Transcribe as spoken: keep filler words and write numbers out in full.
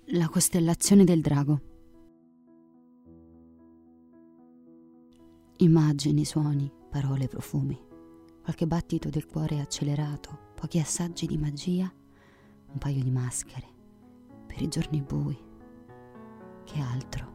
La costellazione del drago. Immagini, suoni, parole, profumi, qualche battito del cuore accelerato, pochi assaggi di magia, un paio di maschere per i giorni bui. Che altro?